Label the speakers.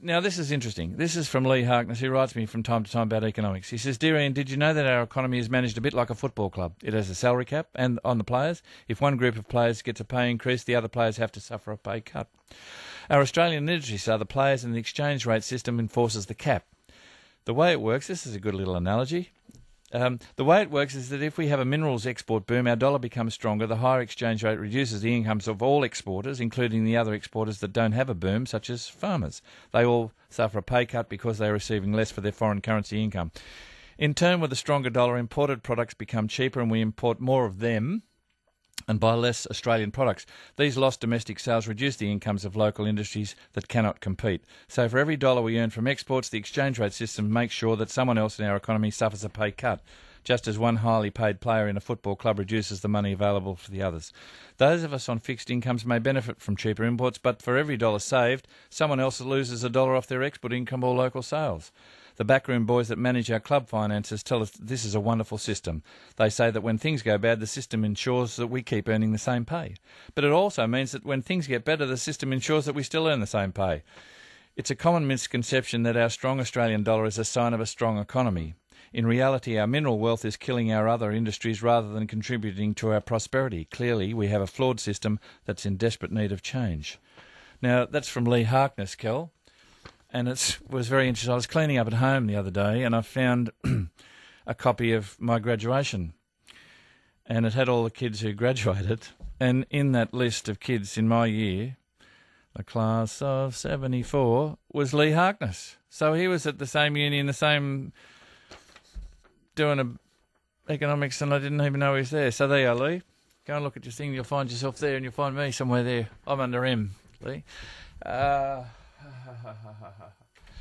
Speaker 1: Now, this is interesting. This is from Lee Harkness, who writes me from time to time about economics. He says, "Dear Ian, did you know that our economy is managed a bit like a football club? It has a salary cap and on the players. If one group of players gets a pay increase, the other players have to suffer a pay cut. Our Australian interests are the players, and the exchange rate system enforces the cap. The way it works," this is a good little analogy, "the way it works is that if we have a minerals export boom, our dollar becomes stronger. The higher exchange rate reduces the incomes of all exporters, including the other exporters that don't have a boom, such as farmers. They all suffer a pay cut because they are receiving less for their foreign currency income. In turn, with a stronger dollar, imported products become cheaper and we import more of them and buy less Australian products. These lost domestic sales reduce the incomes of local industries that cannot compete. So for every dollar we earn from exports, the exchange rate system makes sure that someone else in our economy suffers a pay cut, just as one highly paid player in a football club reduces the money available for the others. Those of us on fixed incomes may benefit from cheaper imports, but for every dollar saved, someone else loses a dollar off their export income or local sales. The backroom boys that manage our club finances tell us that this is a wonderful system. They say that when things go bad, the system ensures that we keep earning the same pay. But it also means that when things get better, the system ensures that we still earn the same pay. It's a common misconception that our strong Australian dollar is a sign of a strong economy. In reality, our mineral wealth is killing our other industries rather than contributing to our prosperity. Clearly, we have a flawed system that's in desperate need of change." Now, that's from Lee Harkness, Kel. And it was very interesting. I was cleaning up at home the other day and I found a copy of my graduation. And it had all the kids who graduated. And in that list of kids in my year, the class of 74, was Lee Harkness. So he was at the same uni, in the same, doing economics, and I didn't even know he was there. So there you are, Lee. Go and look at your thing. You'll find yourself there and you'll find me somewhere there. I'm under M, Lee.